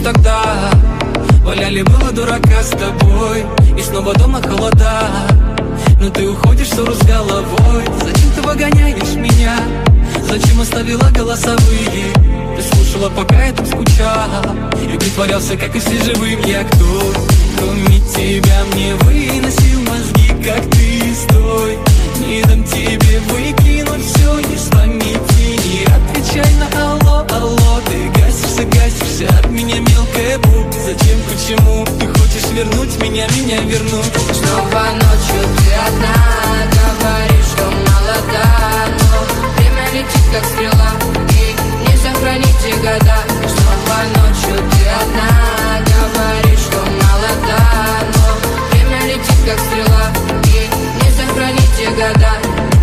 тогда валяли было дурака с тобой, и снова дома холода. Но ты уходишь в ссору с головой. Зачем ты выгоняешь меня? Зачем оставила голосовые? Ты слушала, пока я там скучал, и притворялся, как и все живым. Я кто? Кроме тебя мне выносил мозги, как ты. Стой, не дам тебе выкинуть все из памяти. Не отвечай на алло, алло. Ты гасишься от меня, мелкая бу. Зачем, почему ты хочешь вернуть меня вернуть? Снова ночью ты одна, говоришь, что молода, но время летит, как стрела, и не сохранить те года. Снова ночью ты одна, говоришь, что молода, но время летит, как стрела, и не сохранить те года.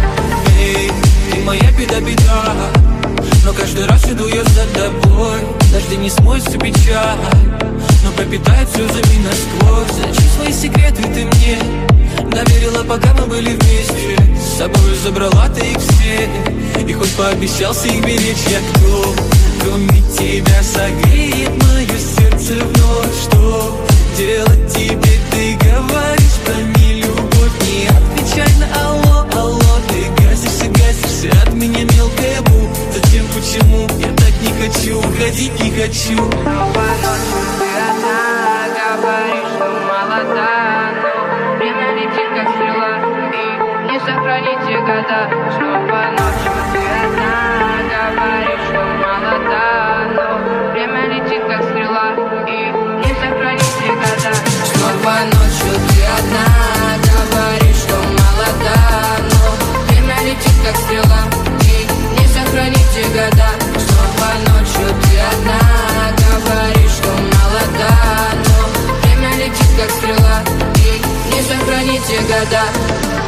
Эй, ты моя беда, но каждый раз иду я за тобой. Дожди не смоют всю печаль, но пропитает слезами насквозь. Зачем свои секреты ты мне доверила, пока мы были вместе? С собой забрала ты их все, и хоть пообещался их беречь. Я кто? Кроме тебя согреет мое сердце вновь. Что делать тебе? Ты говоришь про нелюбовь. Не отвечай на алло, алло. Ты гасишься от меня, мелкая бу. Зачем, почему? Я так не хочу, уходить не хочу. Снова ночью ты одна, говоришь, что молода, но время летит, как стрела, и не сохранить те года. Снова ночью ты одна, говоришь, что молода, но время летит, как стрела, и не сохранить те года. Снова ночью ты одна, говоришь, что молода, но время летит, как стрела, и не сохранить те года. Снова ночью ты одна, говоришь, что молода, но время летит, как стрела, и не сохранить те года.